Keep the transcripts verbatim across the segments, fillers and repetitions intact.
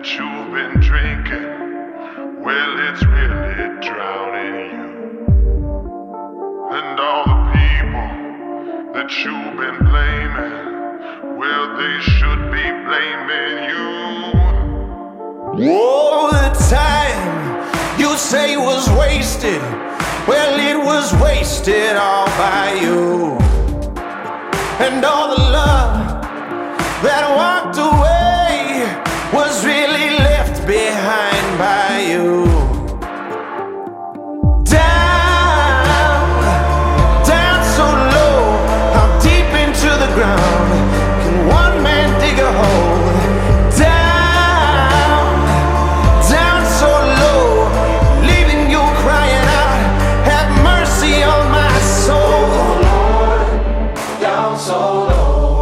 that you've been drinking, well, it's really drowning you. And all the people that you've been blaming, well, they should be blaming you. All the time you say was wasted, well, it was wasted all by you. And all the love that walked away was really left behind by you. Down, down so low, how deep into the ground can one man dig a hole? Down, down so low, leaving you crying out, have mercy on my soul. Oh Lord, down so low.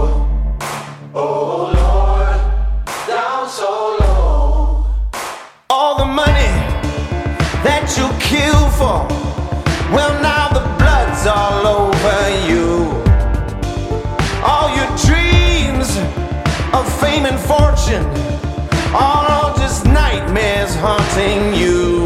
Oh Lord, down so low. All the money that you kill for, well, now the blood's all over you. All your dreams of fame and fortune are all just nightmares haunting you.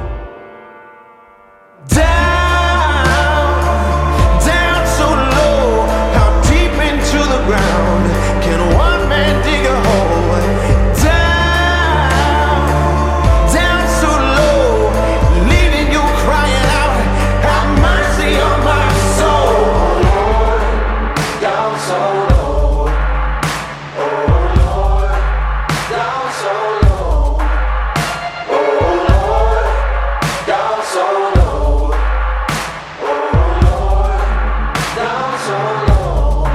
Down, down so low, how deep into the ground can one man dig a hole? Down, down so low, leaving you crying out, have mercy on my soul. Oh Lord, down so low. Oh Lord, down so low. Oh Lord, down so low. Oh Lord, down so low.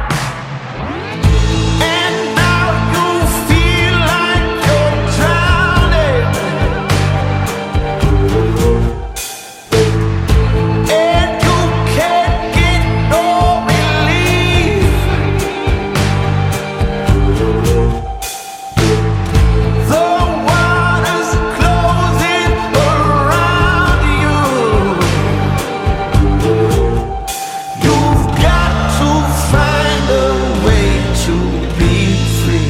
And now you feel like you're drowning, and you can't get no relief. The water's closing around you. You've got to find a way to be free.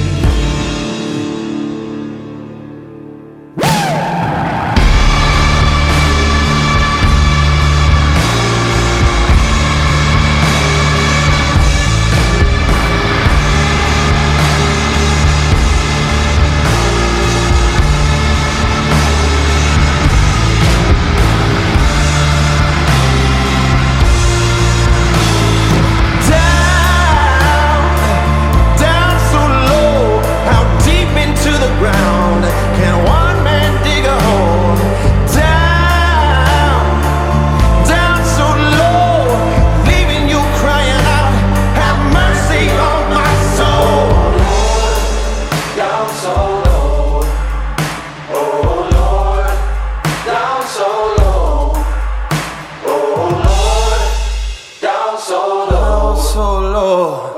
Down, down so low, how deep into the ground can one man dig a hole? Down, down so low, leaving you crying out, have mercy on my soul. Down so low, oh Lord, down so low, oh Lord, down so low, down so low.